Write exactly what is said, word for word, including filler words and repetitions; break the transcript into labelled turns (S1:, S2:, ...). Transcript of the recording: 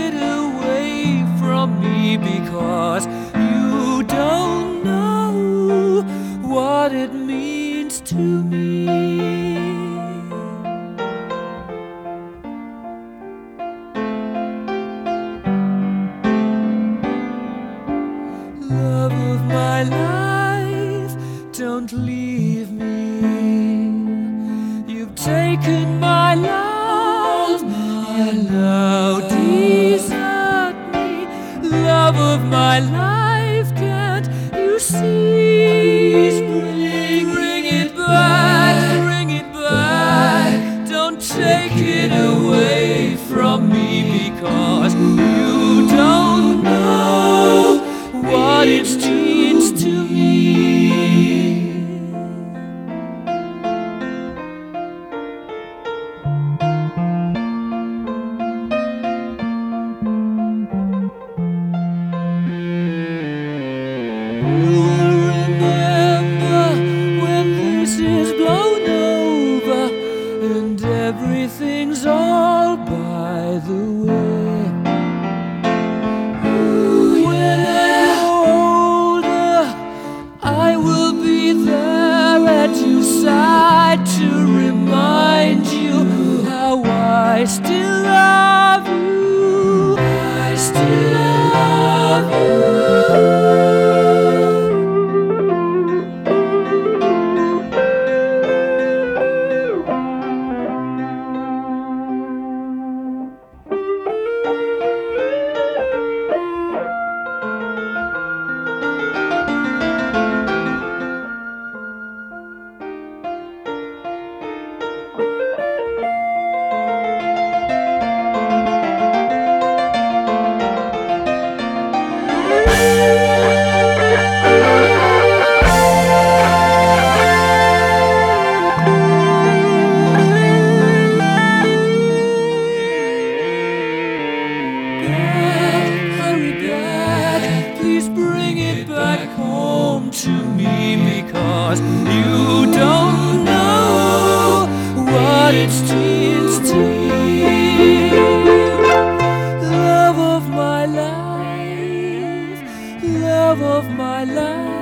S1: it away from me, because you don't know what it means to me. Love of my life, don't leave me. You've taken my love and now desert me. Love of my life, can't you see? Bring, bring it back, bring it back. Don't take it away from me, because you don't know what it means to me. You will remember when this is blown over and everything's all by the way. When I'm older, I will be there at your side to remind you how I still love you. I still love you. Back home to me, because you don't know what it means to me. Love of my life, love of my life.